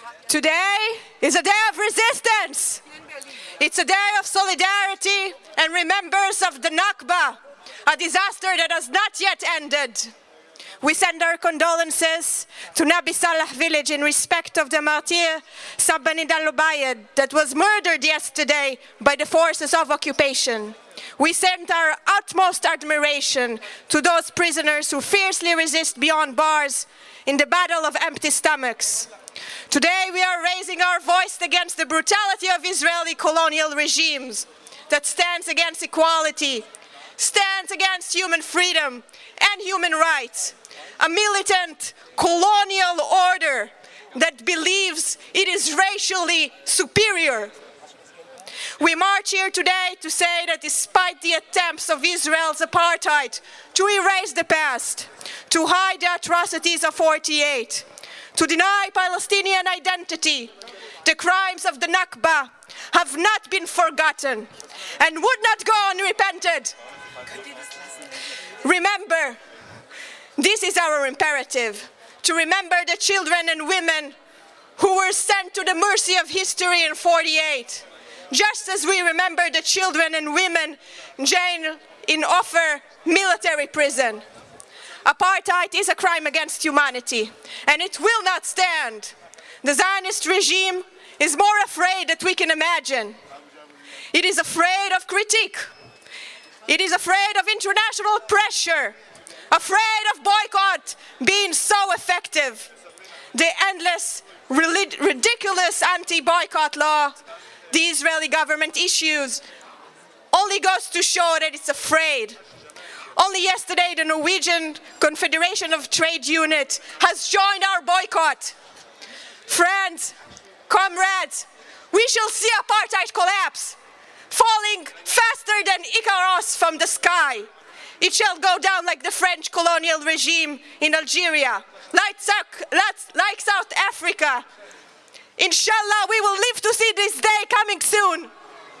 Today is a day of resistance. It's a day of solidarity and remembrance of the Nakba, a disaster that has not yet ended. We send our condolences to Nabi Salah village in respect of the martyr Sabani Dalobayed that was murdered yesterday by the forces of occupation. We send our utmost admiration to those prisoners who fiercely resist beyond bars in the battle of empty stomachs. Today we are raising our voice against the brutality of Israeli colonial regimes that stands against equality, stands against human freedom and human rights. A militant colonial order that believes it is racially superior. We march here today to say that despite the attempts of Israel's apartheid to erase the past, to hide the atrocities of '48, to deny Palestinian identity, the crimes of the Nakba have not been forgotten and would not go unrepented. Remember, this is our imperative, to remember the children and women who were sent to the mercy of history in '48, just as we remember the children and women jailed in Ofer military prison. Apartheid is a crime against humanity, and it will not stand. The Zionist regime is more afraid than we can imagine. It is afraid of critique. It is afraid of international pressure, afraid of boycott being so effective. The endless, ridiculous anti-boycott law the Israeli government issues only goes to show that it's afraid. Only yesterday, the Norwegian Confederation of Trade Units has joined our boycott. Friends, comrades, we shall see apartheid collapse, falling faster than Icarus from the sky. It shall go down like the French colonial regime in Algeria, like South Africa. Inshallah, we will live to see this day coming soon.